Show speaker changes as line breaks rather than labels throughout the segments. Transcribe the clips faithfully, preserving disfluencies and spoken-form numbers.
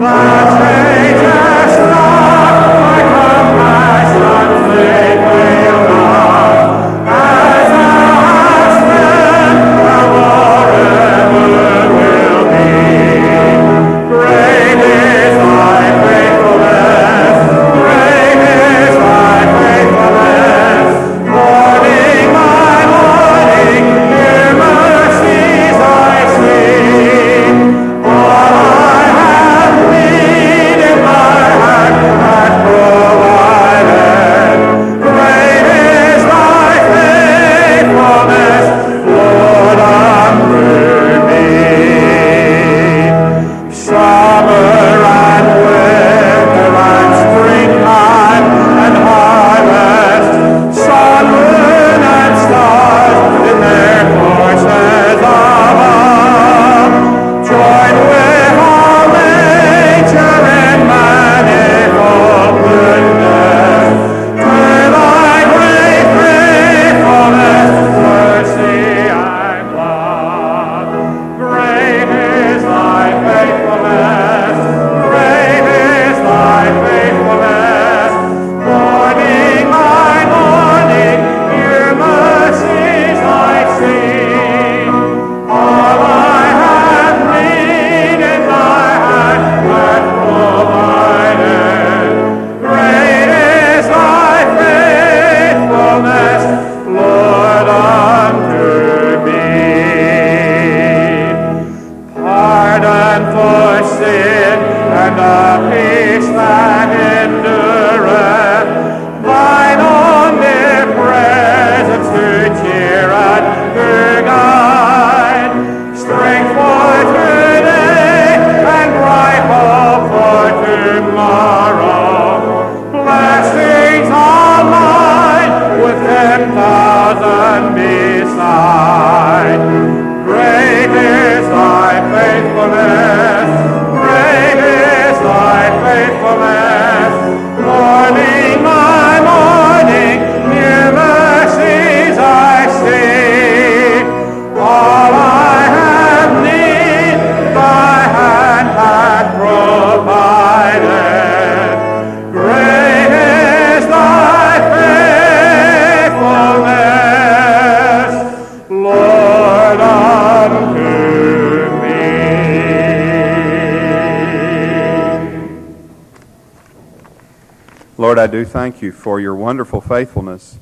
Lord, I do thank you for your wonderful faithfulness.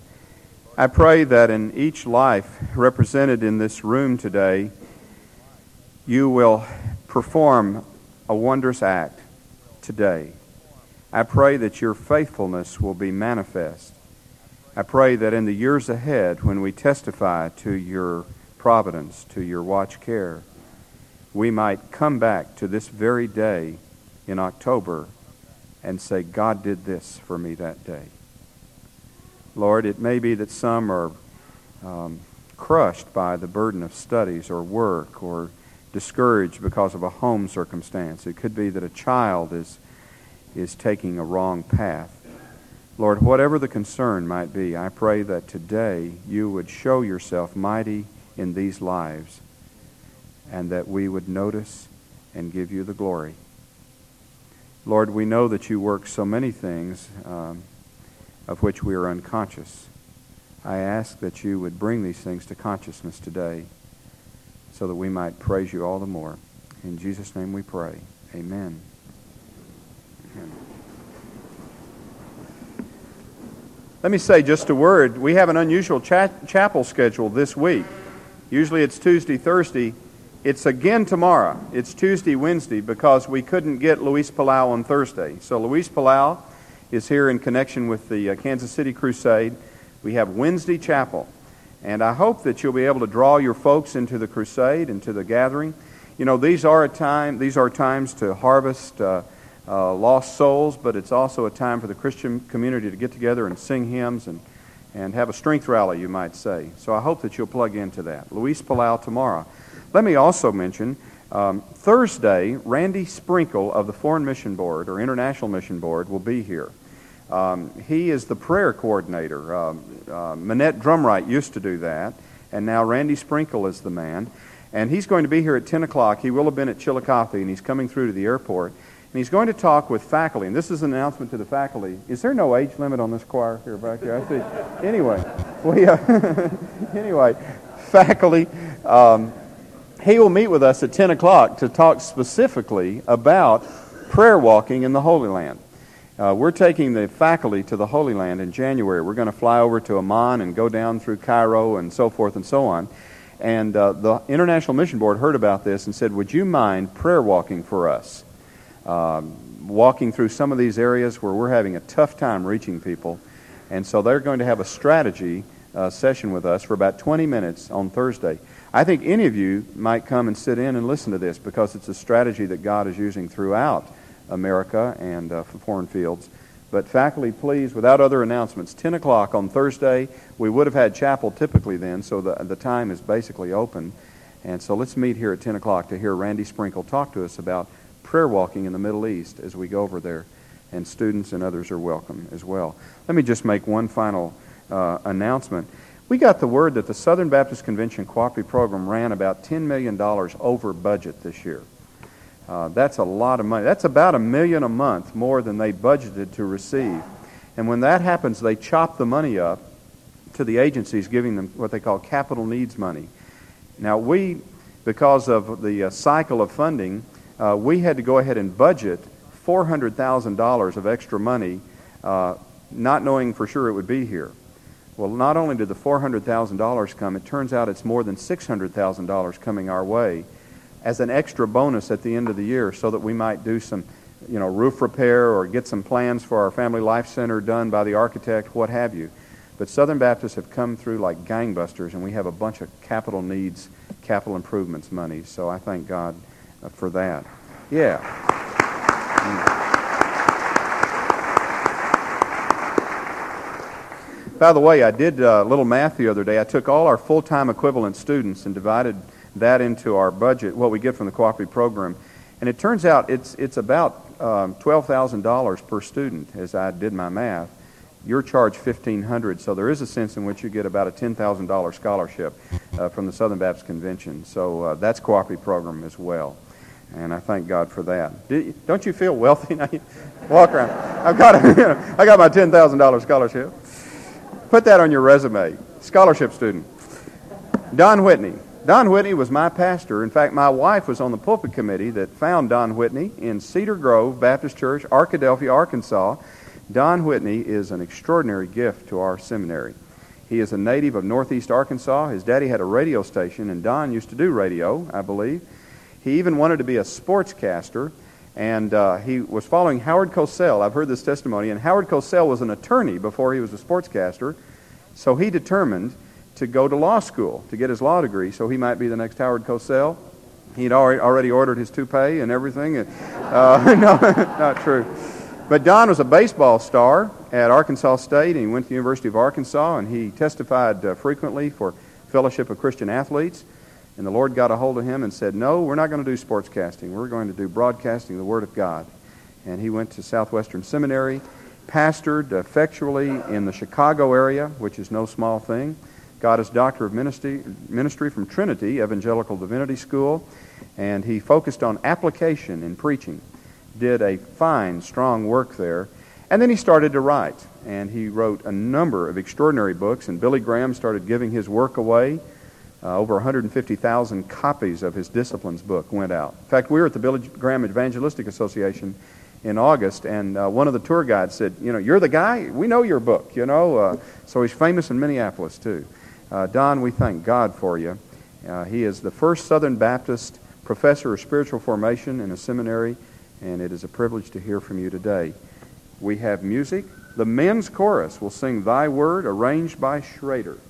I pray that in each life represented in this room today, you will perform a wondrous act today. I pray that your faithfulness will be manifest. I pray that in the years ahead, when we testify to your providence, to your watch care, we might come back to this very day in October and say, God did this for me that day. Lord, it may be that some are um, crushed by the burden of studies or work or discouraged because of a home circumstance. It could be that a child is, is taking a wrong path. Lord, whatever the concern might be, I pray that today you would show yourself mighty in these lives and that we would notice and give you the glory. Lord, we know that you work so many things um, of which we are unconscious. I ask that you would bring these things to consciousness today so that we might praise you all the more. In Jesus' name we pray. Amen. Amen. Let me say just a word. We have an unusual cha- chapel schedule this week. Usually it's Tuesday, Thursday. It's again tomorrow. It's Tuesday, Wednesday, because we couldn't get Luis Palau on Thursday. So Luis Palau is here in connection with the uh, Kansas City Crusade. We have Wednesday chapel. And I hope that you'll be able to draw your folks into the crusade, into the gathering. You know, these are a time, these are times to harvest uh, uh, lost souls, but it's also a time for the Christian community to get together and sing hymns and, and have a strength rally, you might say. So I hope that you'll plug into that. Luis Palau tomorrow. Let me also mention, um, Thursday, Randy Sprinkle of the Foreign Mission Board, or International Mission Board, will be here. Um, he is the prayer coordinator. Um, uh, Manette Drumright used to do that, and now Randy Sprinkle is the man. And he's going to be here at ten o'clock. He will have been at Chillicothe, and he's coming through to the airport. And he's going to talk with faculty. And this is an announcement to the faculty. Is there no age limit on this choir here back here? I see. Anyway, we, uh, anyway, faculty, um, he will meet with us at ten o'clock to talk specifically about prayer walking in the Holy Land. Uh, we're taking the faculty to the Holy Land in January. We're going to fly over to Amman and go down through Cairo and so forth and so on. And uh, the International Mission Board heard about this and said, would you mind prayer walking for us? Um, walking through some of these areas where we're having a tough time reaching people. And so they're going to have a strategy uh, session with us for about twenty minutes on Thursday. I think any of you might come and sit in and listen to this because it's a strategy that God is using throughout America and uh, foreign fields. But faculty, please, without other announcements, ten o'clock on Thursday. We would have had chapel typically then, so the, the time is basically open. And so let's meet here at ten o'clock to hear Randy Sprinkle talk to us about prayer walking in the Middle East as we go over there. And students and others are welcome as well. Let me just make one final uh, announcement. We got the word that the Southern Baptist Convention Cooperative Program ran about ten million dollars over budget this year. Uh, that's a lot of money. That's about a million a month more than they budgeted to receive. And when that happens, they chop the money up to the agencies, giving them what they call capital needs money. Now we, because of the uh, cycle of funding, uh, we had to go ahead and budget four hundred thousand dollars of extra money, uh, not knowing for sure it would be here. Well, not only did the four hundred thousand dollars come, it turns out it's more than six hundred thousand dollars coming our way as an extra bonus at the end of the year so that we might do some, you know, roof repair or get some plans for our Family Life Center done by the architect, what have you. But Southern Baptists have come through like gangbusters, and we have a bunch of capital needs, capital improvements money. So I thank God uh, for that. Yeah. By the way, I did a little math the other day. I took all our full-time equivalent students and divided that into our budget, what we get from the cooperative program. And it turns out it's it's about um, twelve thousand dollars per student, as I did my math. You're charged fifteen hundred dollars, so there is a sense in which you get about a ten thousand dollars scholarship uh, from the Southern Baptist Convention. So uh, that's cooperative program as well. And I thank God for that. Do, don't you feel wealthy now? You walk around. I've got a, you know, I got my ten thousand dollars scholarship. Put that on your resume. Scholarship student. Don Whitney. Don Whitney was my pastor. In fact, my wife was on the pulpit committee that found Don Whitney in Cedar Grove Baptist Church, Arkadelphia, Arkansas. Don Whitney is an extraordinary gift to our seminary. He is a native of Northeast Arkansas. His daddy had a radio station, and Don used to do radio, I believe. He even wanted to be a sportscaster, and uh, he was following Howard Cosell. I've heard this testimony, and Howard Cosell was an attorney before he was a sportscaster, so he determined to go to law school to get his law degree so he might be the next Howard Cosell. He'd already, already ordered his toupee and everything. Uh, no, not true. But Don was a baseball star at Arkansas State, and he went to the University of Arkansas, and he testified uh, frequently for Fellowship of Christian Athletes. And the Lord got a hold of him and said, no, we're not going to do sportscasting. We're going to do broadcasting the Word of God. And he went to Southwestern Seminary, pastored effectually in the Chicago area, which is no small thing. Got his Doctor of Ministry, ministry from Trinity Evangelical Divinity School, and he focused on application in preaching. Did a fine, strong work there. And then he started to write, and he wrote a number of extraordinary books, and Billy Graham started giving his work away. Uh, over one hundred fifty thousand copies of his Disciplines book went out. In fact, we were at the Billy Graham Evangelistic Association in August, and uh, one of the tour guides said, you know, you're the guy? We know your book, you know. Uh, so he's famous in Minneapolis, too. Uh, Don, we thank God for you. Uh, he is the first Southern Baptist professor of spiritual formation in a seminary, and it is a privilege to hear from you today. We have music. The men's chorus will sing Thy Word, arranged by Schrader.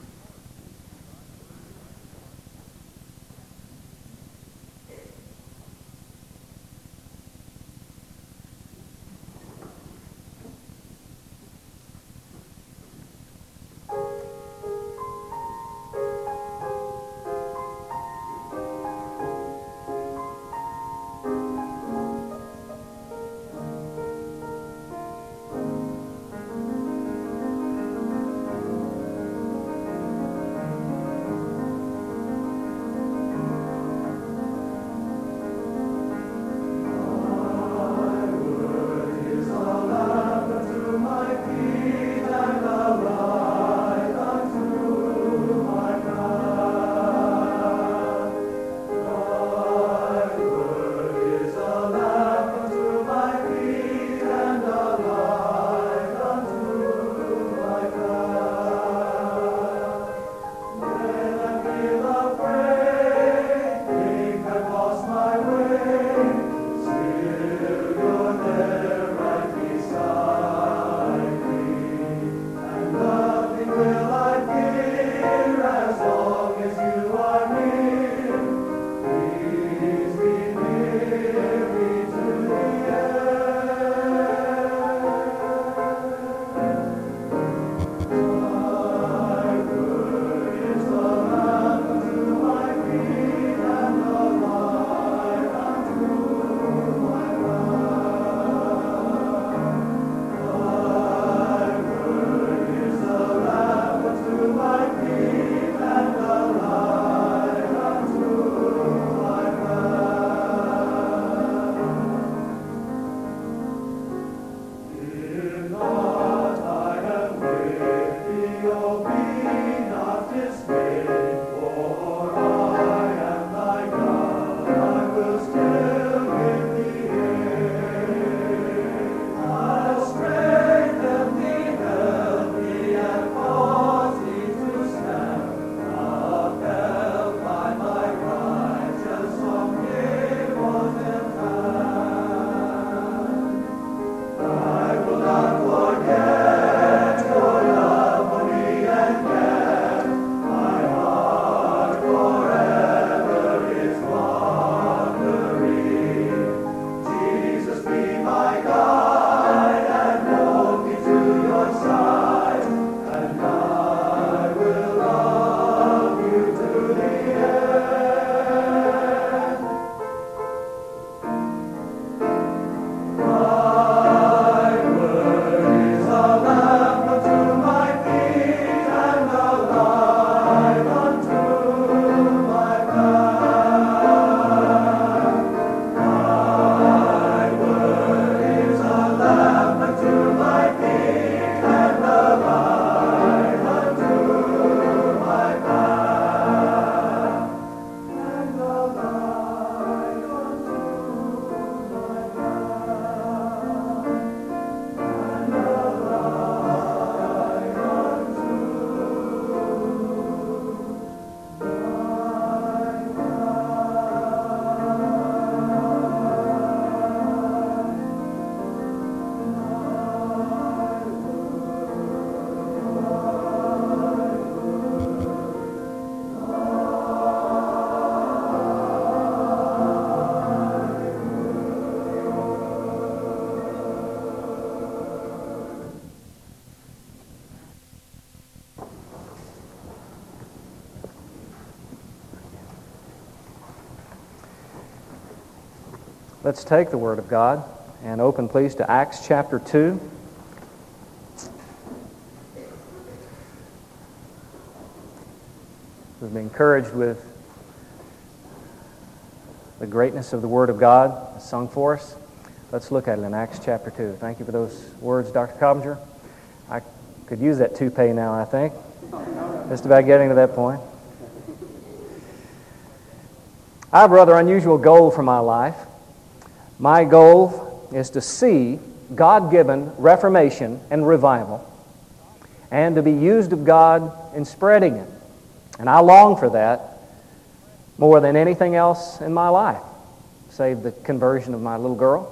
Let's take the Word of God and open, please, to Acts chapter two. We've been encouraged with the greatness of the Word of God sung for us. Let's look at it in Acts chapter two. Thank you for those words, Doctor Cobbinger. I could use that toupee now, I think. Just about getting to that point. I have a rather unusual goal for my life. My goal is to see God-given reformation and revival and to be used of God in spreading it. And I long for that more than anything else in my life, save the conversion of my little girl.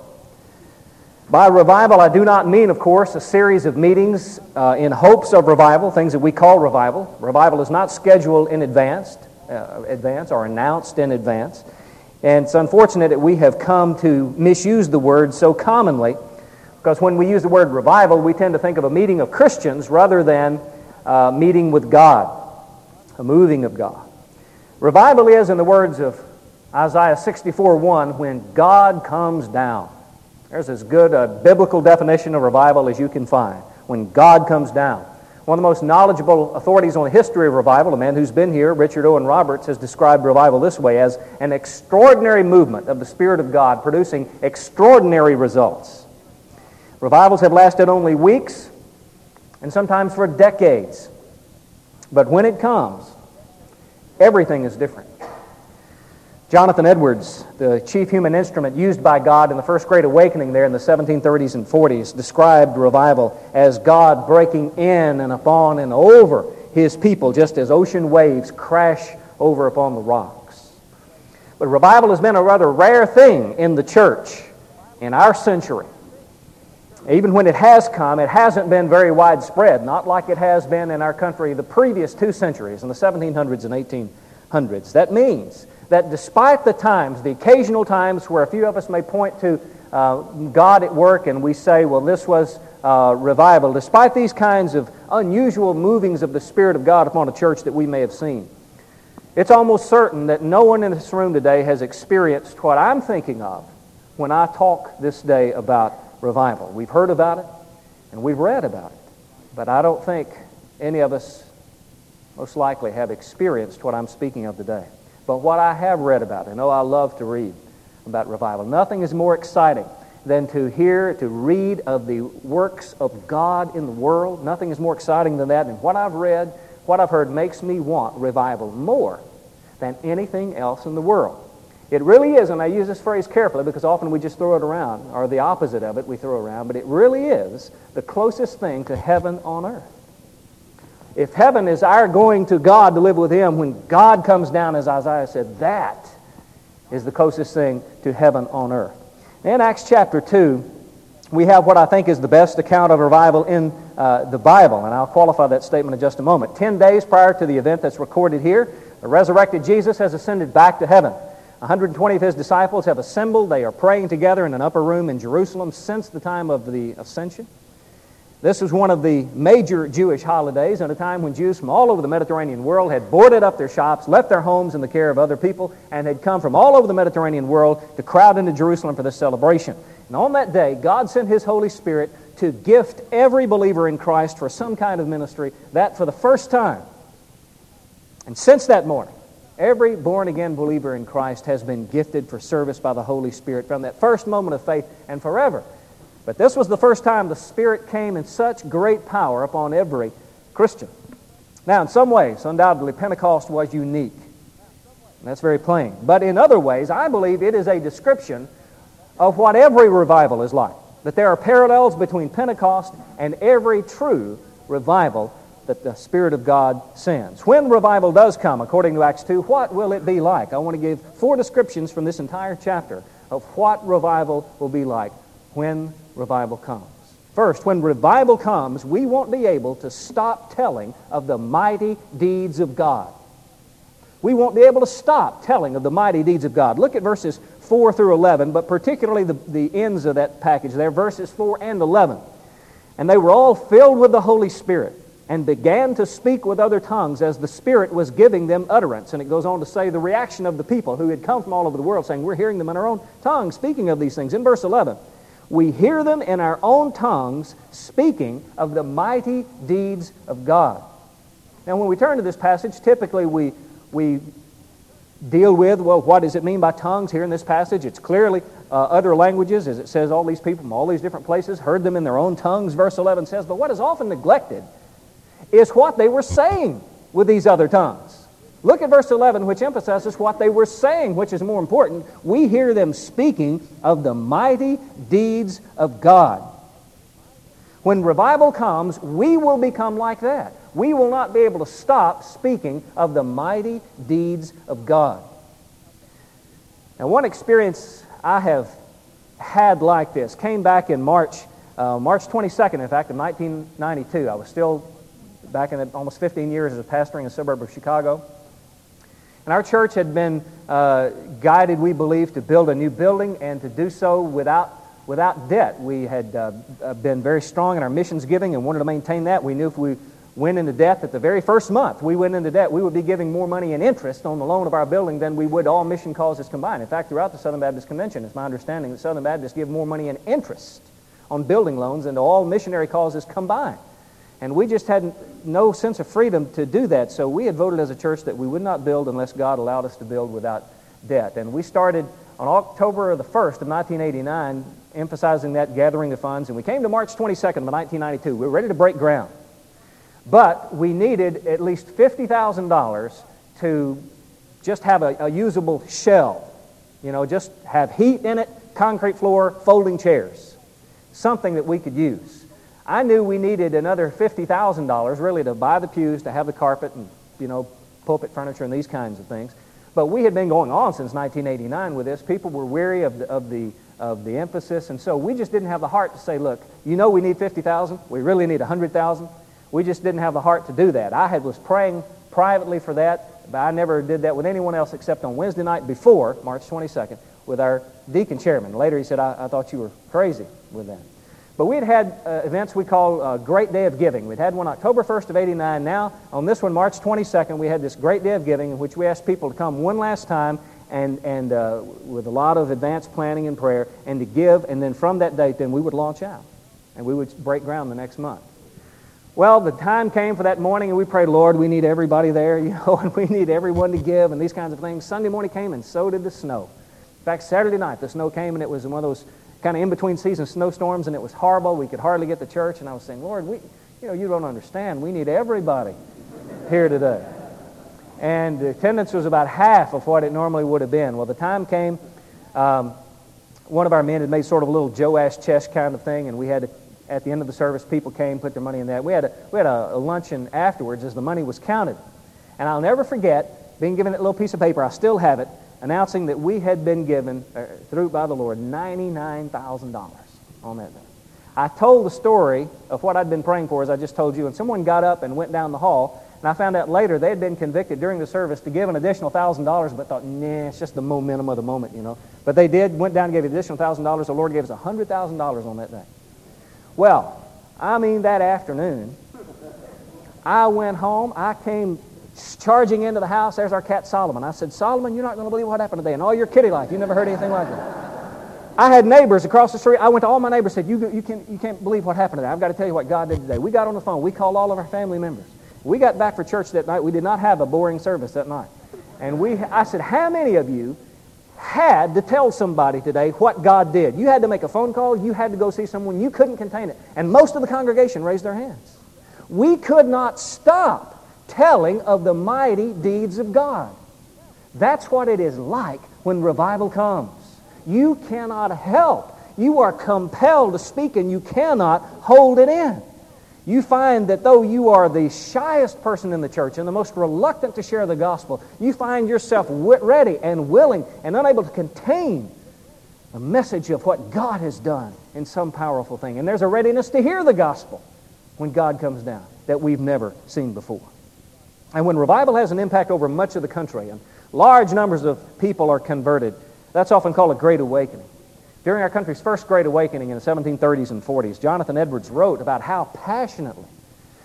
By revival, I do not mean, of course, a series of meetings uh, in hopes of revival, things that we call revival. Revival is not scheduled in advance, uh, advance or announced in advance. And it's unfortunate that we have come to misuse the word so commonly, because when we use the word revival, we tend to think of a meeting of Christians rather than a meeting with God, a moving of God. Revival is, in the words of Isaiah sixty-four one, when God comes down. There's as good a biblical definition of revival as you can find, when God comes down. One of the most knowledgeable authorities on the history of revival, a man who's been here, Richard Owen Roberts, has described revival this way: as an extraordinary movement of the Spirit of God producing extraordinary results. Revivals have lasted only weeks and sometimes for decades. But when it comes, everything is different. Jonathan Edwards, the chief human instrument used by God in the First Great Awakening there in the seventeen thirties and forties, described revival as God breaking in and upon and over His people, just as ocean waves crash over upon the rocks. But revival has been a rather rare thing in the church in our century. Even when it has come, it hasn't been very widespread, not like it has been in our country the previous two centuries, in the seventeen hundreds and eighteen hundreds. That means that despite the times, the occasional times where a few of us may point to uh, God at work and we say, well, this was uh, revival, despite these kinds of unusual movings of the Spirit of God upon a church that we may have seen, it's almost certain that no one in this room today has experienced what I'm thinking of when I talk this day about revival. We've heard about it and we've read about it, but I don't think any of us most likely have experienced what I'm speaking of today. But what I have read about, I know I love to read about revival. Nothing is more exciting than to hear, to read of the works of God in the world. Nothing is more exciting than that. And what I've read, what I've heard makes me want revival more than anything else in the world. It really is, and I use this phrase carefully because often we just throw it around, or the opposite of it we throw around, but it really is the closest thing to heaven on earth. If heaven is our going to God to live with Him when God comes down, as Isaiah said, that is the closest thing to heaven on earth. In Acts chapter two, we have what I think is the best account of revival in uh, the Bible, and I'll qualify that statement in just a moment. Ten days prior to the event that's recorded here, the resurrected Jesus has ascended back to heaven. one hundred twenty of His disciples have assembled. They are praying together in an upper room in Jerusalem since the time of the ascension. This was one of the major Jewish holidays at a time when Jews from all over the Mediterranean world had boarded up their shops, left their homes in the care of other people, and had come from all over the Mediterranean world to crowd into Jerusalem for this celebration. And on that day, God sent His Holy Spirit to gift every believer in Christ for some kind of ministry, that for the first time. And since that morning, every born-again believer in Christ has been gifted for service by the Holy Spirit from that first moment of faith and forever. But this was the first time the Spirit came in such great power upon every Christian. Now, in some ways, undoubtedly, Pentecost was unique. And that's very plain. But in other ways, I believe it is a description of what every revival is like. That there are parallels between Pentecost and every true revival that the Spirit of God sends. When revival does come, according to Acts two, what will it be like? I want to give four descriptions from this entire chapter of what revival will be like when revival comes. First, when revival comes, we won't be able to stop telling of the mighty deeds of God. We won't be able to stop telling of the mighty deeds of God. Look at verses four through eleven, but particularly the, the ends of that package there, verses four and eleven. And they were all filled with the Holy Spirit and began to speak with other tongues as the Spirit was giving them utterance. And it goes on to say the reaction of the people who had come from all over the world saying, we're hearing them in our own tongues speaking of these things. In verse eleven, we hear them in our own tongues speaking of the mighty deeds of God. Now when we turn to this passage, typically we, we deal with, well, what does it mean by tongues here in this passage? It's clearly uh, other languages, as it says all these people from all these different places heard them in their own tongues, verse eleven says. But what is often neglected is what they were saying with these other tongues. Look at verse eleven, which emphasizes what they were saying, which is more important. We hear them speaking of the mighty deeds of God. When revival comes, we will become like that. We will not be able to stop speaking of the mighty deeds of God. Now, one experience I have had like this came back in March, uh, March twenty-second, in fact, of nineteen ninety-two. I was still back in the, almost fifteen years as a pastoring in a suburb of Chicago. And our church had been uh, guided, we believe, to build a new building and to do so without without debt. We had uh, been very strong in our missions giving and wanted to maintain that. We knew if we went into debt that the very first month we went into debt, we would be giving more money in interest on the loan of our building than we would all mission causes combined. In fact, throughout the Southern Baptist Convention, it's my understanding that Southern Baptists give more money in interest on building loans than to all missionary causes combined. And we just had no sense of freedom to do that, so we had voted as a church that we would not build unless God allowed us to build without debt. And we started on October the first of nineteen eighty-nine, emphasizing that gathering of funds, and we came to March twenty-second of nineteen ninety-two. We were ready to break ground. But we needed at least fifty thousand dollars to just have a, a usable shell. You know, just have heat in it, concrete floor, folding chairs. Something that we could use. I knew we needed another fifty thousand dollars really to buy the pews, to have the carpet and, you know, pulpit furniture and these kinds of things. But we had been going on since nineteen eighty-nine with this. People were weary of the, of the, of the emphasis, and so we just didn't have the heart to say, look, you know we need fifty thousand dollars, we really need one hundred thousand dollars. We just didn't have the heart to do that. I had was praying privately for that, but I never did that with anyone else except on Wednesday night before, March twenty-second, with our deacon chairman. Later he said, I, I thought you were crazy with that. But we had had uh, events we call uh, Great Day of Giving. We'd had one October first of eighty-nine. Now, on this one, March twenty-second, we had this Great Day of Giving in which we asked people to come one last time and, and uh, with a lot of advanced planning and prayer, and to give, and then from that date, then we would launch out, and we would break ground the next month. Well, the time came for that morning, and we prayed, Lord, we need everybody there, you know, and we need everyone to give, and these kinds of things. Sunday morning came, and so did the snow. In fact, Saturday night, the snow came, and it was one of those kind of in-between season snowstorms, and it was horrible. We could hardly get to church, and I was saying, Lord, we, you know, you don't understand. We need everybody here today. And the attendance was about half of what it normally would have been. Well, the time came, um, one of our men had made sort of a little Joash chest kind of thing, and we had to, at the end of the service, people came, put their money in that. We had a, we had a, a luncheon afterwards as the money was counted. And I'll never forget being given that little piece of paper, I still have it, announcing that we had been given, uh, through by the Lord, ninety-nine thousand dollars on that day. I told the story of what I'd been praying for, as I just told you, and someone got up and went down the hall, and I found out later they had been convicted during the service to give an additional one thousand dollars, but thought, nah, it's just the momentum of the moment, you know. But they did, went down and gave an additional one thousand dollars. The Lord gave us one hundred thousand dollars on that day. Well, I mean, that afternoon, I went home, I came charging into the house. There's our cat Solomon. I said, Solomon, you're not going to believe what happened today. In all your kitty life, you never heard anything like that. I had neighbors across the street. I went to all my neighbors and said, you, you, can't, you can't believe what happened today. I've got to tell you what God did today. We got on the phone. We called all of our family members. We got back for church that night. We did not have a boring service that night. And we, I said, how many of you had to tell somebody today what God did? You had to make a phone call. You had to go see someone. You couldn't contain it. And most of the congregation raised their hands. We could not stop telling of the mighty deeds of God. That's what it is like when revival comes. You cannot help. You are compelled to speak, and you cannot hold it in. You find that though you are the shyest person in the church and the most reluctant to share the gospel, you find yourself ready and willing and unable to contain a message of what God has done in some powerful thing. And there's a readiness to hear the gospel when God comes down that we've never seen before. And when revival has an impact over much of the country and large numbers of people are converted, that's often called a Great Awakening. During our country's first Great Awakening in the seventeen thirties and forties, Jonathan Edwards wrote about how passionately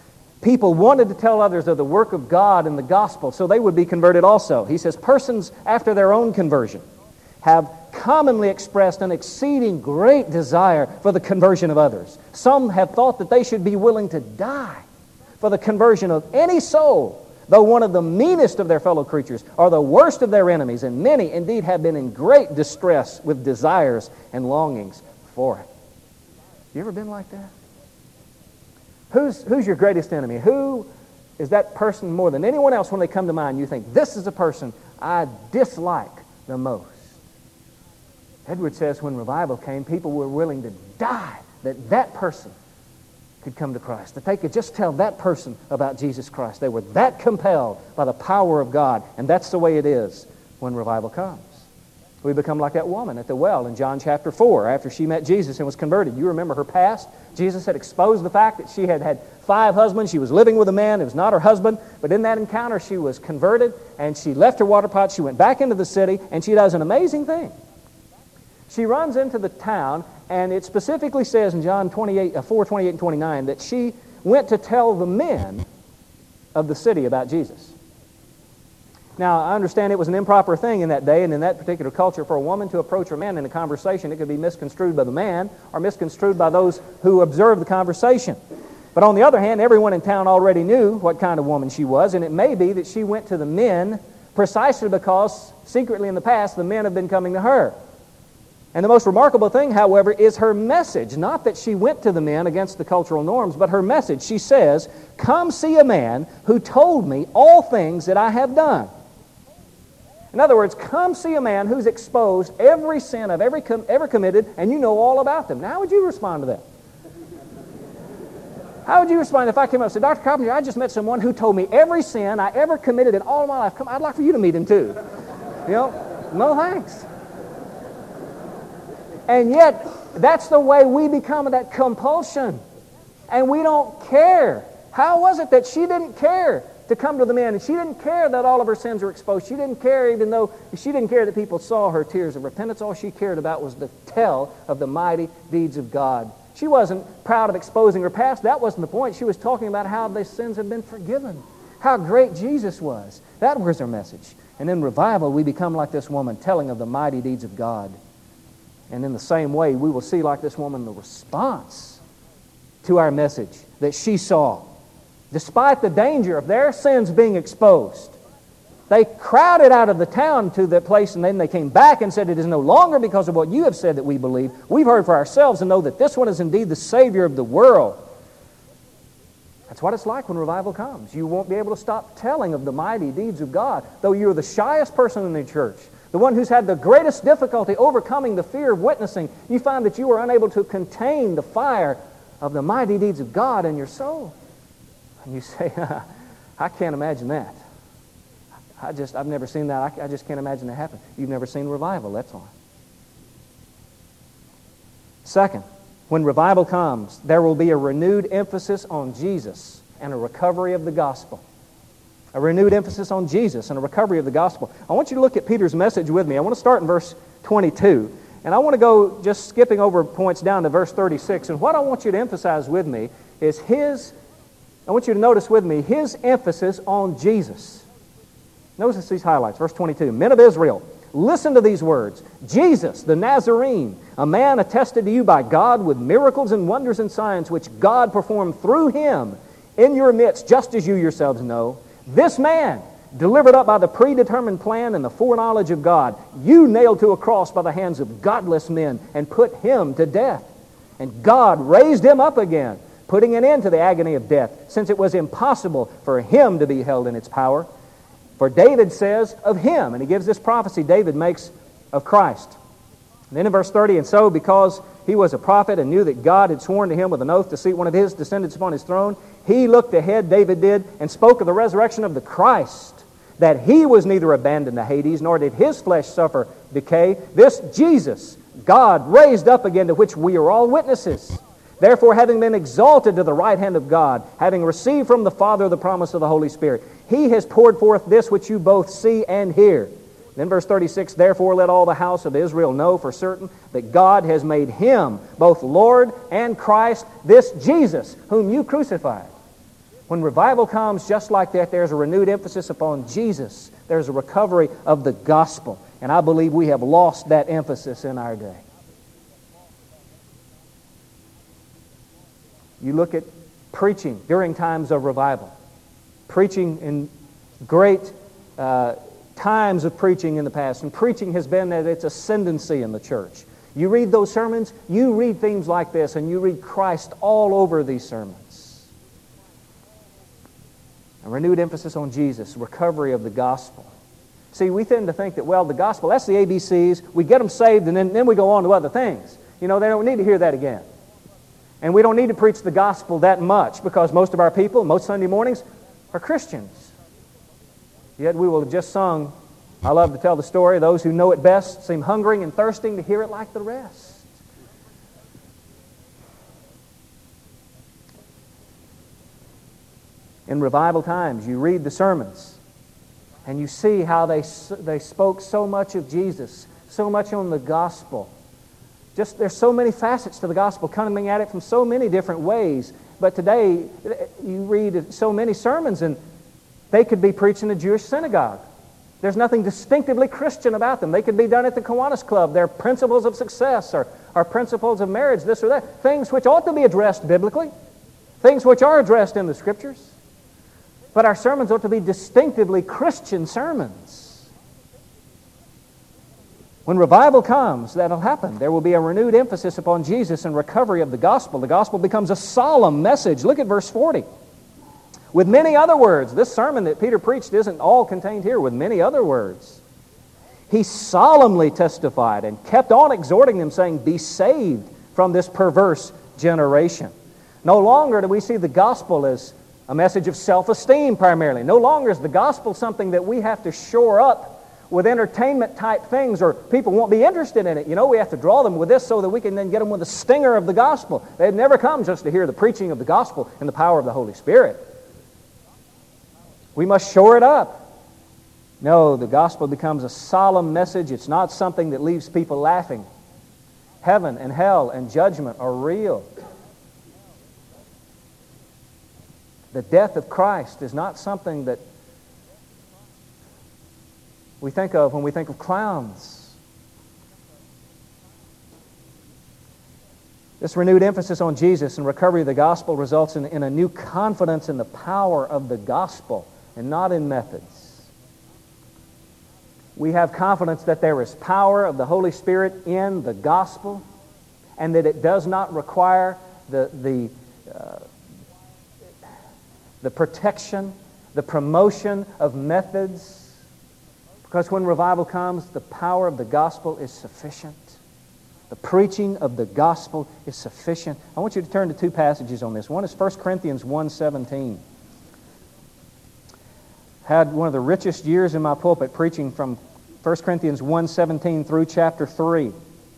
people wanted to tell others of the work of God and the gospel so they would be converted also. He says, persons after their own conversion have commonly expressed an exceeding great desire for the conversion of others. Some have thought that they should be willing to die for the conversion of any soul, though one of the meanest of their fellow creatures or the worst of their enemies, and many indeed have been in great distress with desires and longings for it. You ever been like that? Who's, who's your greatest enemy? Who is that person more than anyone else when they come to mind? You think, this is a person I dislike the most. Edward says when revival came, people were willing to die that that person could come to Christ, that they could just tell that person about Jesus Christ. They were that compelled by the power of God, and that's the way it is when revival comes. We become like that woman at the well in John chapter four after she met Jesus and was converted. You remember her past. Jesus had exposed the fact that she had had five husbands. She was living with a man who was not her husband. But in that encounter, she was converted, and she left her water pot. She went back into the city, and she does an amazing thing. She runs into the town, and it specifically says in John twenty-eight, four, twenty-eight and twenty-nine that she went to tell the men of the city about Jesus. Now, I understand it was an improper thing in that day and in that particular culture for a woman to approach a man in a conversation. It could be misconstrued by the man or misconstrued by those who observed the conversation. But on the other hand, everyone in town already knew what kind of woman she was, and it may be that she went to the men precisely because secretly in the past the men have been coming to her. And the most remarkable thing, however, is her message. Not that she went to the men against the cultural norms, but her message. She says, "Come see a man who told me all things that I have done." In other words, come see a man who's exposed every sin I've ever, com- ever committed, and you know all about them. Now, how would you respond to that? How would you respond if I came up and said, "Doctor Carpenter, I just met someone who told me every sin I ever committed in all of my life. Come, I'd like for you to meet him too." You know, no thanks. And yet, that's the way we become, that compulsion. And we don't care. How was it that she didn't care to come to the men, and she didn't care that all of her sins were exposed? She didn't care, even though she didn't care that people saw her tears of repentance. All she cared about was the tell of the mighty deeds of God. She wasn't proud of exposing her past. That wasn't the point. She was talking about how the sins had been forgiven, how great Jesus was. That was her message. And in revival, we become like this woman, telling of the mighty deeds of God. And in the same way, we will see, like this woman, the response to our message that she saw. Despite the danger of their sins being exposed, they crowded out of the town to the place, and then they came back and said, "It is no longer because of what you have said that we believe. We've heard for ourselves and know that this one is indeed the Savior of the world." That's what it's like when revival comes. You won't be able to stop telling of the mighty deeds of God, though you're the shyest person in the church, the one who's had the greatest difficulty overcoming the fear of witnessing. You find that you are unable to contain the fire of the mighty deeds of God in your soul. And you say, "I can't imagine that. I just, I've never seen that. I, I just can't imagine that happen." You've never seen revival, that's all. Second, when revival comes, there will be a renewed emphasis on Jesus and a recovery of the gospel. A renewed emphasis on Jesus and a recovery of the gospel. I want you to look at Peter's message with me. I want to start in verse twenty-two. And I want to go just skipping over points down to verse thirty-six. And what I want you to emphasize with me is his, I want you to notice with me, his emphasis on Jesus. Notice these highlights. Verse twenty-two. "Men of Israel, listen to these words. Jesus, the Nazarene, a man attested to you by God with miracles and wonders and signs which God performed through him in your midst, just as you yourselves know. This man, delivered up by the predetermined plan and the foreknowledge of God, you nailed to a cross by the hands of godless men and put him to death. And God raised him up again, putting an end to the agony of death, since it was impossible for him to be held in its power. For David says of him," and he gives this prophecy David makes of Christ. And then in verse thirty, "And so, because he was a prophet and knew that God had sworn to him with an oath to seat one of his descendants upon his throne, he looked ahead," David did, "and spoke of the resurrection of the Christ, that he was neither abandoned to Hades, nor did his flesh suffer decay. This Jesus God raised up again, to which we are all witnesses. Therefore, having been exalted to the right hand of God, having received from the Father the promise of the Holy Spirit, he has poured forth this which you both see and hear." Then verse thirty-six, "Therefore let all the house of Israel know for certain that God has made him both Lord and Christ, this Jesus whom you crucified." When revival comes just like that, there's a renewed emphasis upon Jesus. There's a recovery of the gospel. And I believe we have lost that emphasis in our day. You look at preaching during times of revival. Preaching in great uh, times of preaching in the past. And preaching has been at its ascendancy in the church. You read those sermons, you read themes like this, and you read Christ all over these sermons. A renewed emphasis on Jesus, recovery of the gospel. See, we tend to think that, well, the gospel, that's the A B Cs. We get them saved, and then, then we go on to other things. You know, they don't need to hear that again. And we don't need to preach the gospel that much because most of our people, most Sunday mornings, are Christians. Yet we will have just sung, I love to tell the story, those who know it best seem hungering and thirsting to hear it like the rest. In revival times, you read the sermons and you see how they, they spoke so much of Jesus, so much on the gospel. Just there's so many facets to the gospel, coming at it from so many different ways. But today, you read so many sermons and they could be preached in a Jewish synagogue. There's nothing distinctively Christian about them. They could be done at the Kiwanis Club. They're principles of success or, or principles of marriage, this or that. Things which ought to be addressed biblically. Things which are addressed in the Scriptures. But our sermons ought to be distinctively Christian sermons. When revival comes, that'll happen. There will be a renewed emphasis upon Jesus and recovery of the gospel. The gospel becomes a solemn message. Look at verse forty. With many other words, this sermon that Peter preached isn't all contained here. With many other words, he solemnly testified and kept on exhorting them, saying, be saved from this perverse generation. No longer do we see the gospel as a message of self-esteem primarily. No longer is the gospel something that we have to shore up with entertainment type things, or people won't be interested in it. You know, we have to draw them with this so that we can then get them with the stinger of the gospel. They've never come just to hear the preaching of the gospel and the power of the Holy Spirit. We must shore it up. No, the gospel becomes a solemn message. It's not something that leaves people laughing. Heaven and hell and judgment are real. The death of Christ is not something that we think of when we think of clowns. This renewed emphasis on Jesus and recovery of the gospel results in, in a new confidence in the power of the gospel and not in methods. We have confidence that there is power of the Holy Spirit in the gospel and that it does not require the, the, uh, the protection, the promotion of methods. Because when revival comes, the power of the gospel is sufficient. The preaching of the gospel is sufficient. I want you to turn to two passages on this. One is First Corinthians one seventeen. Had one of the richest years in my pulpit preaching from First Corinthians one seventeen through chapter three.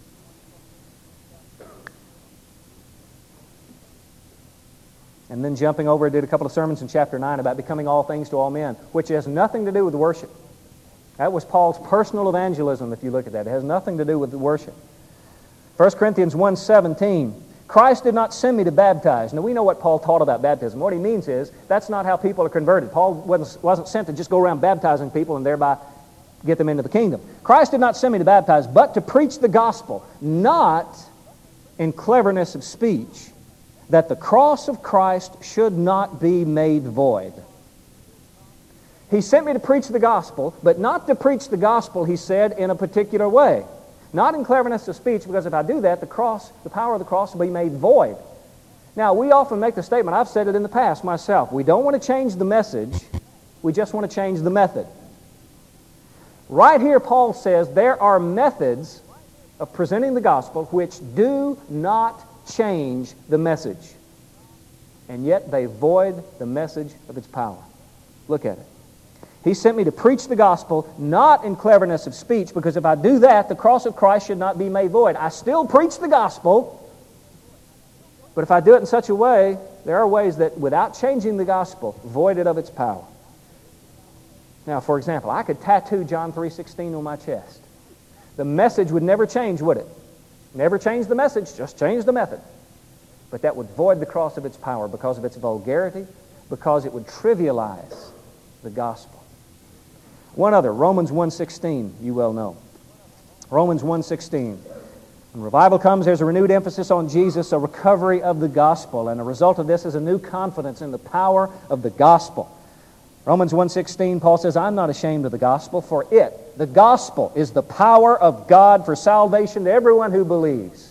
And then jumping over, I did a couple of sermons in chapter nine about becoming all things to all men, which has nothing to do with worship. That was Paul's personal evangelism, if you look at that. It has nothing to do with the worship. First Corinthians one seventeen. Christ did not send me to baptize. Now, we know what Paul taught about baptism. What he means is, that's not how people are converted. Paul wasn't, wasn't sent to just go around baptizing people and thereby get them into the kingdom. Christ did not send me to baptize, but to preach the gospel, not in cleverness of speech, that the cross of Christ should not be made void. He sent me to preach the gospel, but not to preach the gospel, he said, in a particular way. Not in cleverness of speech, because if I do that, the cross, the power of the cross will be made void. Now, we often make the statement, I've said it in the past myself, we don't want to change the message, we just want to change the method. Right here, Paul says there are methods of presenting the gospel which do not change the message, and yet they void the message of its power. Look at it. He sent me to preach the gospel, not in cleverness of speech, because if I do that, the cross of Christ should not be made void. I still preach the gospel, but if I do it in such a way, there are ways that, without changing the gospel, void it of its power. Now, for example, I could tattoo John three sixteen on my chest. The message would never change, would it? Never change the message, just change the method. But that would void the cross of its power because of its vulgarity, because it would trivialize the gospel. One other, Romans one sixteen, you well know. Romans one sixteen. When revival comes, there's a renewed emphasis on Jesus, a recovery of the gospel, and a result of this is a new confidence in the power of the gospel. Romans one sixteen, Paul says, I'm not ashamed of the gospel, for it, the gospel, is the power of God for salvation to everyone who believes.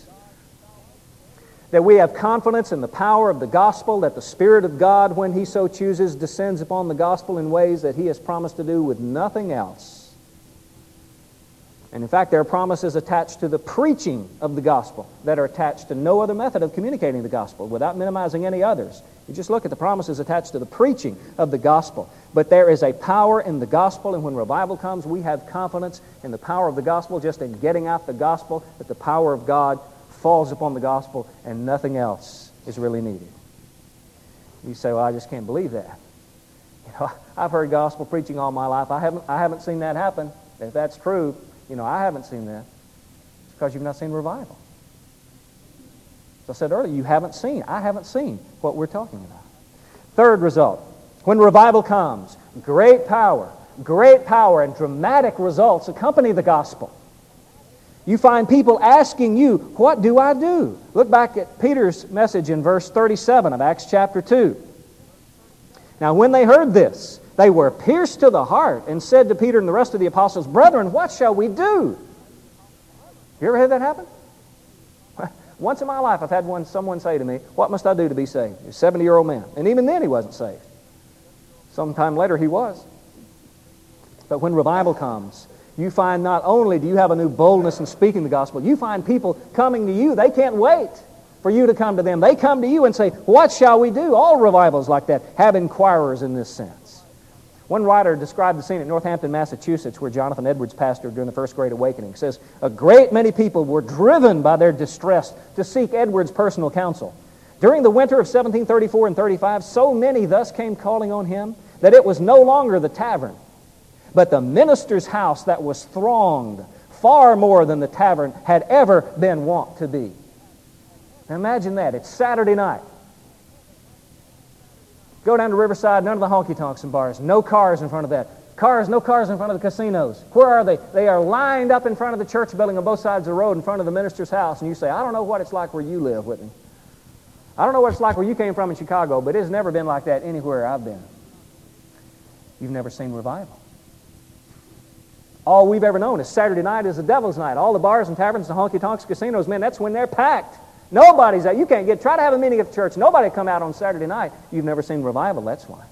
That we have confidence in the power of the gospel, that the Spirit of God, when He so chooses, descends upon the gospel in ways that He has promised to do with nothing else. And in fact, there are promises attached to the preaching of the gospel that are attached to no other method of communicating the gospel without minimizing any others. You just look at the promises attached to the preaching of the gospel. But there is a power in the gospel, and when revival comes, we have confidence in the power of the gospel, just in getting out the gospel, that the power of God falls upon the gospel and nothing else is really needed. You say, well, I just can't believe that. You know, I've heard gospel preaching all my life. I haven't, I haven't seen that happen. If that's true, you know, I haven't seen that. It's because you've not seen revival. As I said earlier, you haven't seen. I haven't seen what we're talking about. Third result, when revival comes, great power, great power and dramatic results accompany the gospel. You find people asking you, what do I do? Look back at Peter's message in verse thirty-seven of Acts chapter two. Now when they heard this, they were pierced to the heart and said to Peter and the rest of the apostles, Brethren, what shall we do? You ever had that happen? Once in my life I've had one someone say to me, what must I do to be saved? He's a seventy-year-old man. And even then he wasn't saved. Sometime later he was. But when revival comes, you find not only do you have a new boldness in speaking the gospel, you find people coming to you. They can't wait for you to come to them. They come to you and say, what shall we do? All revivals like that have inquirers in this sense. One writer described the scene at Northampton, Massachusetts, where Jonathan Edwards pastored during the First Great Awakening. He says, a great many people were driven by their distress to seek Edwards' personal counsel. During the winter of seventeen thirty-four and thirty-five, so many thus came calling on him that it was no longer the tavern, but the minister's house that was thronged far more than the tavern had ever been wont to be. Now imagine that. It's Saturday night. Go down to Riverside, none of the honky-tonks and bars. No cars in front of that. Cars, no cars in front of the casinos. Where are they? They are lined up in front of the church building on both sides of the road in front of the minister's house. And you say, I don't know what it's like where you live, Whitney. I don't know what it's like where you came from in Chicago, but it's never been like that anywhere I've been. You've never seen revival. All we've ever known is Saturday night is the devil's night. All the bars and taverns, the honky-tonks, casinos, man, that's when they're packed. Nobody's out. You can't get, try to have a meeting at the church. Nobody come out on Saturday night. You've never seen revival, that's why.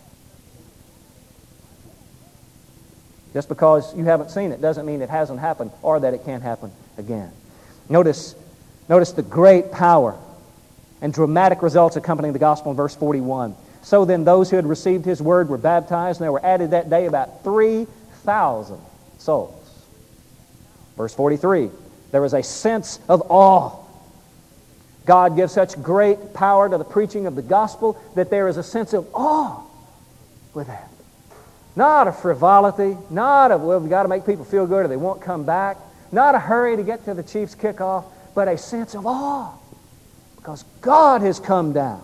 Just because you haven't seen it doesn't mean it hasn't happened or that it can't happen again. Notice, notice the great power and dramatic results accompanying the gospel in verse forty-one. So then those who had received His word were baptized, and there were added that day about three thousand souls. Verse forty-three, there was a sense of awe. God gives such great power to the preaching of the gospel that there is a sense of awe with that. Not a frivolity, not a, well, we've got to make people feel good or they won't come back. Not a hurry to get to the Chiefs kickoff, but a sense of awe because God has come down.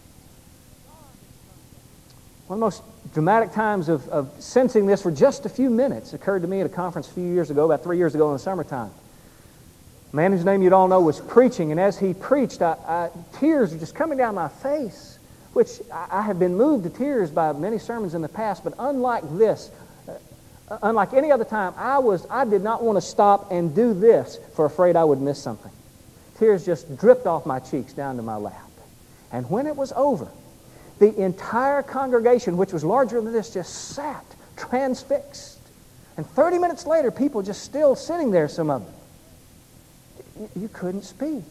One of the most dramatic times of, of sensing this for just a few minutes occurred to me at a conference a few years ago, about three years ago in the summertime. A man whose name you'd all know was preaching, and as he preached, I, I, tears were just coming down my face, which I, I have been moved to tears by many sermons in the past, but unlike this, uh, unlike any other time, I was I did not want to stop and do this for afraid I would miss something. Tears just dripped off my cheeks down to my lap. And when it was over, the entire congregation, which was larger than this, just sat transfixed. And thirty minutes later, people just still sitting there, some of them. You, you couldn't speak.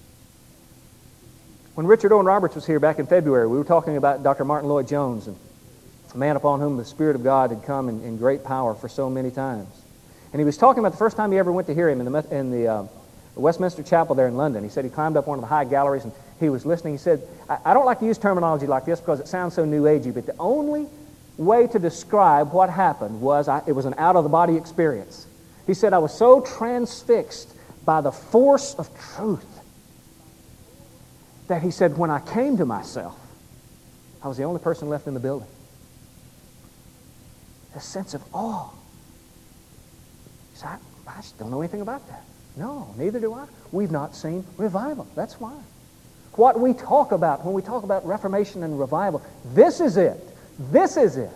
When Richard Owen Roberts was here back in February, we were talking about Doctor Martin Lloyd-Jones, and a man upon whom the Spirit of God had come in, in great power for so many times. And he was talking about the first time he ever went to hear him in the, in the uh, Westminster Chapel there in London. He said he climbed up one of the high galleries and he was listening. He said, I, I don't like to use terminology like this because it sounds so New Agey, but the only way to describe what happened was I, it was an out-of-the-body experience. He said, I was so transfixed by the force of truth that he said, when I came to myself, I was the only person left in the building. A sense of awe. So I, I just don't know anything about that. No, neither do I. We've not seen revival. That's why. What we talk about when we talk about Reformation and revival, this is it. This is it.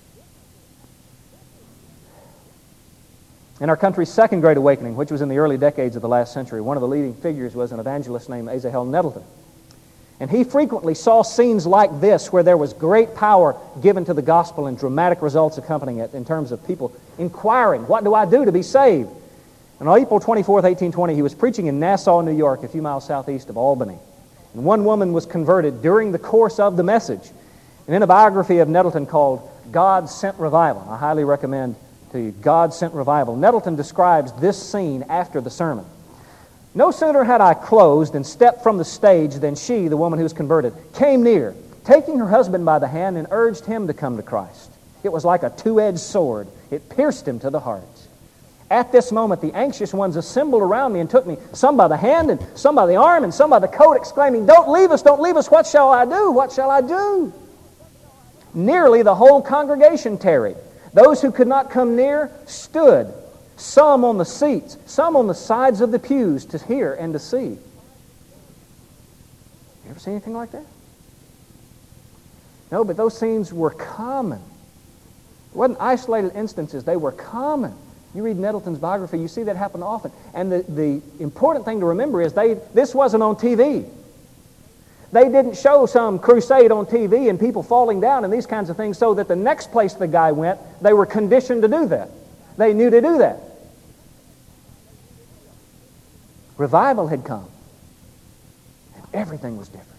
In our country's second Great Awakening, which was in the early decades of the last century, one of the leading figures was an evangelist named Asahel Nettleton. And he frequently saw scenes like this where there was great power given to the gospel and dramatic results accompanying it in terms of people inquiring, what do I do to be saved? And on April twenty-fourth, eighteen twenty, he was preaching in Nassau, New York, a few miles southeast of Albany. And one woman was converted during the course of the message. And in a biography of Nettleton called God Sent Revival, I highly recommend to you, God Sent Revival, Nettleton describes this scene after the sermon. No sooner had I closed and stepped from the stage than she, the woman who was converted, came near, taking her husband by the hand and urged him to come to Christ. It was like a two-edged sword. It pierced him to the heart. At this moment, the anxious ones assembled around me and took me, some by the hand and some by the arm and some by the coat, exclaiming, "Don't leave us, don't leave us, what shall I do, what shall I do?" Nearly the whole congregation tarried. Those who could not come near stood, some on the seats, some on the sides of the pews to hear and to see. You ever seen anything like that? No, but those scenes were common. It wasn't isolated instances, they were common. You read Nettleton's biography, you see that happen often. And the, the important thing to remember is they this wasn't on T V. They didn't show some crusade on T V and people falling down and these kinds of things so that the next place the guy went, they were conditioned to do that. They knew to do that. Revival had come. And everything was different.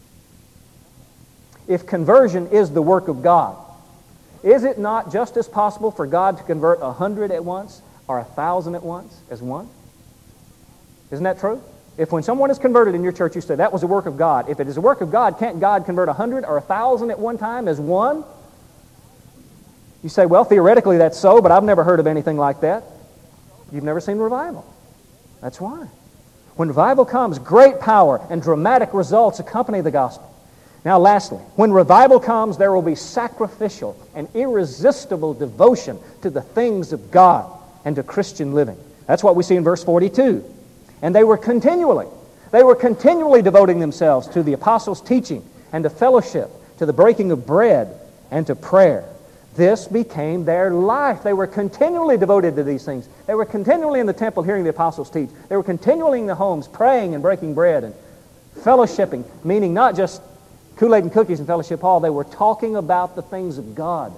If conversion is the work of God, is it not just as possible for God to convert a hundred at once or a thousand at once as one? Isn't that true? If when someone is converted in your church, you say that was a work of God. If it is a work of God, can't God convert a hundred or a thousand at one time as one? You say, well, theoretically that's so, but I've never heard of anything like that. You've never seen revival. That's why. When revival comes, great power and dramatic results accompany the gospel. Now, lastly, when revival comes, there will be sacrificial and irresistible devotion to the things of God and to Christian living. That's what we see in verse forty-two. And they were continually, they were continually devoting themselves to the apostles' teaching and to fellowship, to the breaking of bread and to prayer. This became their life. They were continually devoted to these things. They were continually in the temple hearing the apostles teach. They were continually in the homes praying and breaking bread and fellowshipping, meaning not just Kool-Aid and cookies in Fellowship Hall. They were talking about the things of God.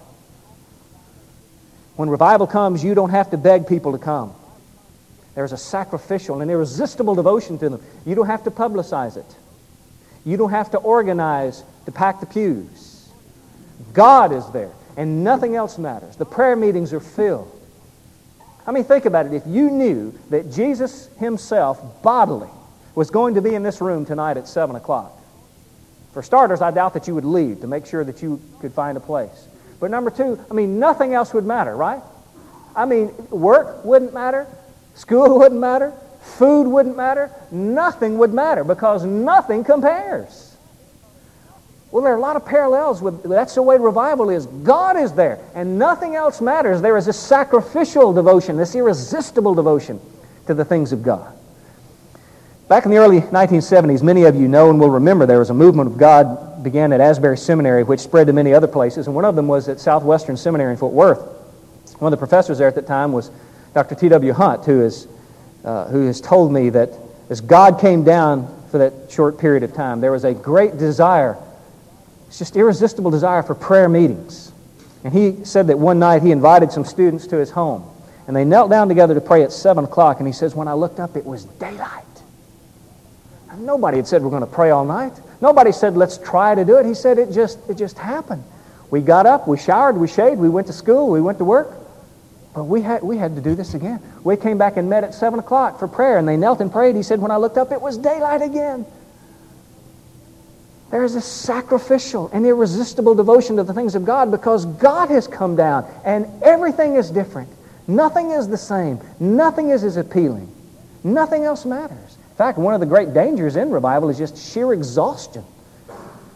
When revival comes, you don't have to beg people to come. There's a sacrificial and irresistible devotion to them. You don't have to publicize it. You don't have to organize to pack the pews. God is there, and nothing else matters. The prayer meetings are filled. I mean, think about it. If you knew that Jesus himself, bodily, was going to be in this room tonight at seven o'clock, for starters, I doubt that you would leave to make sure that you could find a place. But number two, I mean, nothing else would matter, right? I mean, work wouldn't matter. School wouldn't matter. Food wouldn't matter. Nothing would matter because nothing compares. Well, there are a lot of parallels with that's the way revival is. God is there and nothing else matters. There is a sacrificial devotion, this irresistible devotion to the things of God. Back in the early nineteen seventies, many of you know and will remember there was a movement of God began at Asbury Seminary which spread to many other places, and one of them was at Southwestern Seminary in Fort Worth. One of the professors there at that time was Doctor T W Hunt, who, is, uh, who has told me that as God came down for that short period of time, there was a great desire, it's just irresistible desire for prayer meetings. And he said that one night he invited some students to his home, and they knelt down together to pray at seven o'clock, and he says, when I looked up, it was daylight. And nobody had said we're going to pray all night. Nobody said let's try to do it. He said it just, it just happened. We got up, we showered, we shaved, we went to school, we went to work. But we had, we had to do this again. We came back and met at seven o'clock for prayer, and they knelt and prayed. He said, when I looked up, it was daylight again. There is a sacrificial and irresistible devotion to the things of God because God has come down, and everything is different. Nothing is the same. Nothing is as appealing. Nothing else matters. In fact, one of the great dangers in revival is just sheer exhaustion.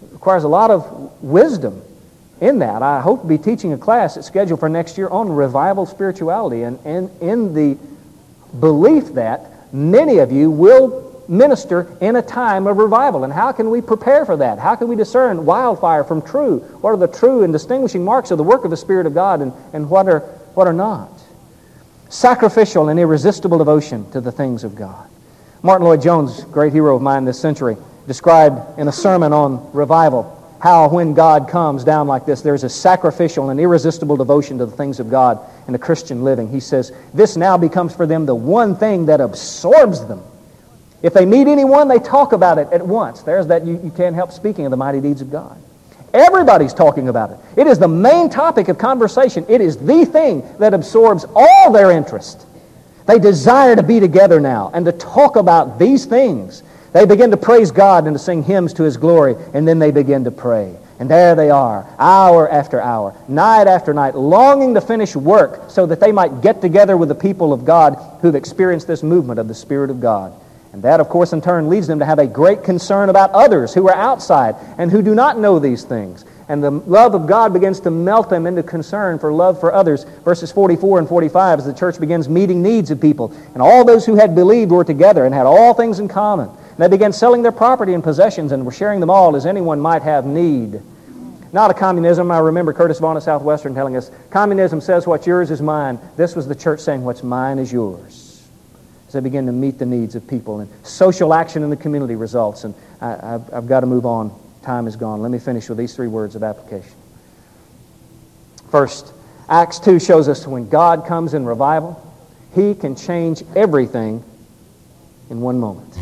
requires a lot of wisdom in that. I hope to be teaching a class that's scheduled for next year on revival spirituality, and, and in the belief that many of you will minister in a time of revival. And how can we prepare for that? How can we discern wildfire from true? What are the true and distinguishing marks of the work of the Spirit of God, and, and what are, what are not? Sacrificial and irresistible devotion to the things of God. Martin Lloyd-Jones, great hero of mine this century, described in a sermon on revival how when God comes down like this, there's a sacrificial and irresistible devotion to the things of God in the Christian living. He says, this now becomes for them the one thing that absorbs them. If they meet anyone, they talk about it at once. There's that you, you can't help speaking of the mighty deeds of God. Everybody's talking about it. It is the main topic of conversation. It is the thing that absorbs all their interest. They desire to be together now and to talk about these things. They begin to praise God and to sing hymns to His glory, and then they begin to pray. And there they are, hour after hour, night after night, longing to finish work so that they might get together with the people of God who've experienced this movement of the Spirit of God. And that, of course, in turn leads them to have a great concern about others who are outside and who do not know these things. And the love of God begins to melt them into concern for love for others. Verses forty-four and forty-five, as the church begins meeting needs of people. And all those who had believed were together and had all things in common. And they began selling their property and possessions and were sharing them all as anyone might have need. Not a communism. I remember Curtis Vaughan of Southwestern telling us, communism says what's yours is mine. This was the church saying what's mine is yours. As they begin to meet the needs of people, and social action in the community results. And I, I've, I've got to move on. Time is gone. Let me finish with these three words of application. First, Acts two shows us when God comes in revival, He can change everything in one moment.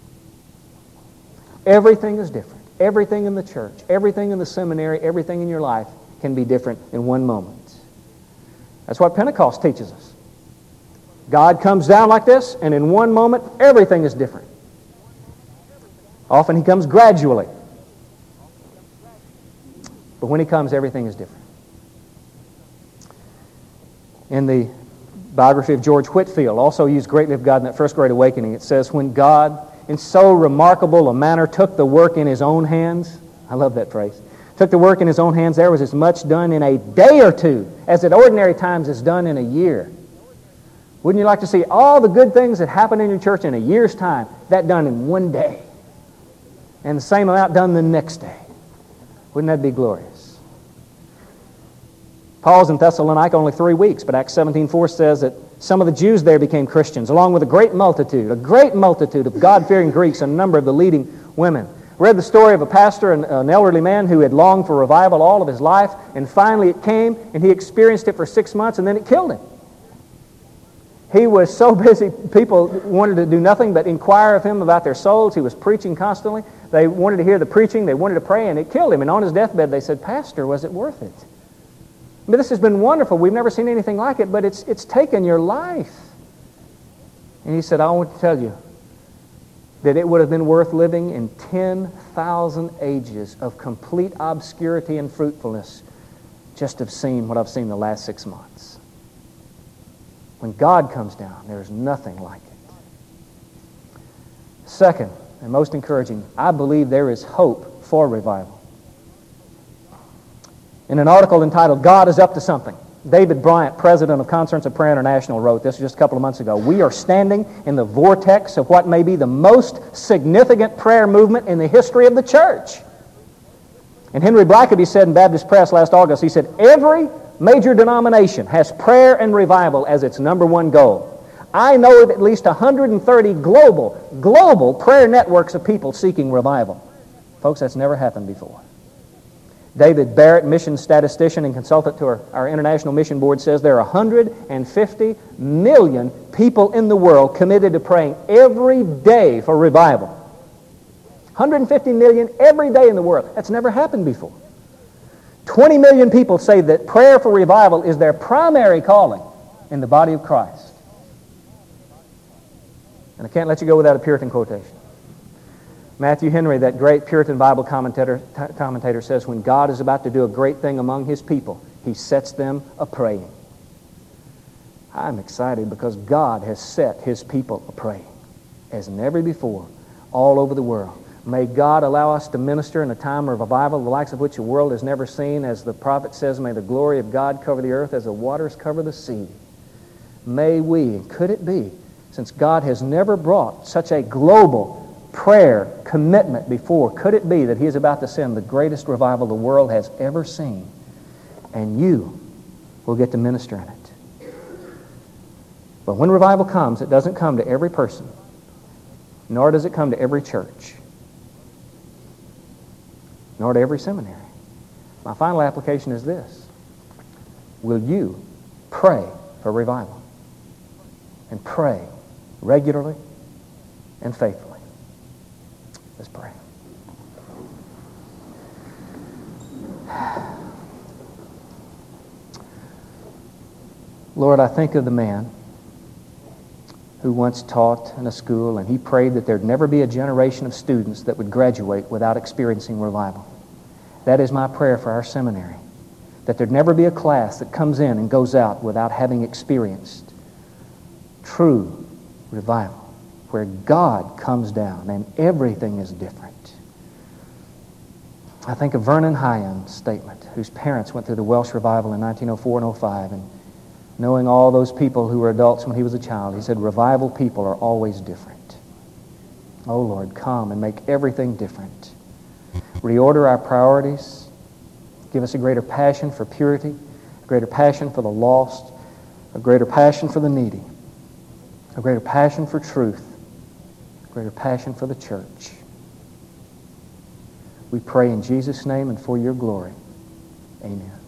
Everything is different. Everything in the church, everything in the seminary, everything in your life can be different in one moment. That's what Pentecost teaches us. God comes down like this, and in one moment, everything is different. Often He comes gradually. But when He comes, everything is different. In the biography of George Whitefield, also used greatly of God in that first great awakening, it says, when God, in so remarkable a manner, took the work in His own hands, I love that phrase, took the work in His own hands, there was as much done in a day or two as at ordinary times is done in a year. Wouldn't you like to see all the good things that happen in your church in a year's time, that done in one day, and the same amount done the next day? Wouldn't that be glorious? Paul's in Thessalonica only three weeks, but Acts seventeen four says that some of the Jews there became Christians, along with a great multitude, a great multitude of God-fearing Greeks and a number of the leading women. Read the story of a pastor, an, an elderly man who had longed for revival all of his life, and finally it came, and he experienced it for six months, and then it killed him. He was so busy, people wanted to do nothing but inquire of him about their souls. He was preaching constantly. They wanted to hear the preaching, they wanted to pray, and it killed him. And on his deathbed they said, Pastor, was it worth it? But this has been wonderful. We've never seen anything like it, but it's, it's taken your life. And he said, I want to tell you that it would have been worth living in ten thousand ages of complete obscurity and fruitfulness just to have seen what I've seen the last six months. When God comes down, there's nothing like it. Second, and most encouraging, I believe there is hope for revival. In an article entitled, God is Up to Something, David Bryant, president of Concerts of Prayer International, wrote this just a couple of months ago. We are standing in the vortex of what may be the most significant prayer movement in the history of the church. And Henry Blackaby said in Baptist Press last August, he said, every major denomination has prayer and revival as its number one goal. I know of at least one hundred thirty global, global prayer networks of people seeking revival. Folks, that's never happened before. David Barrett, mission statistician and consultant to our, our International Mission Board, says there are one hundred fifty million people in the world committed to praying every day for revival. one hundred fifty million every day in the world. That's never happened before. twenty million people say that prayer for revival is their primary calling in the body of Christ. And I can't let you go without a Puritan quotation. Matthew Henry, that great Puritan Bible commentator, t- commentator says, when God is about to do a great thing among His people, He sets them a-praying. I'm excited because God has set His people a-praying, as never before, all over the world. May God allow us to minister in a time of revival, the likes of which the world has never seen. As the prophet says, may the glory of God cover the earth as the waters cover the sea. May we, and could it be, since God has never brought such a global prayer commitment before, could it be that He is about to send the greatest revival the world has ever seen, and you will get to minister in it? But when revival comes, it doesn't come to every person, nor does it come to every church, nor to every seminary. My final application is this: will you pray for revival? And pray regularly and faithfully. Let's pray. Lord, I think of the man who once taught in a school, and he prayed that there'd never be a generation of students that would graduate without experiencing revival. That is my prayer for our seminary, that there'd never be a class that comes in and goes out without having experienced true revival, where God comes down and everything is different. I think of Vernon Hyen's statement, whose parents went through the Welsh revival in nineteen oh four and oh five, and knowing all those people who were adults when he was a child, he said, revival people are always different. Oh Lord, come and make everything different. Reorder our priorities. Give us a greater passion for purity, a greater passion for the lost, a greater passion for the needy, a greater passion for truth, a greater passion for the church. We pray in Jesus' name and for your glory. Amen.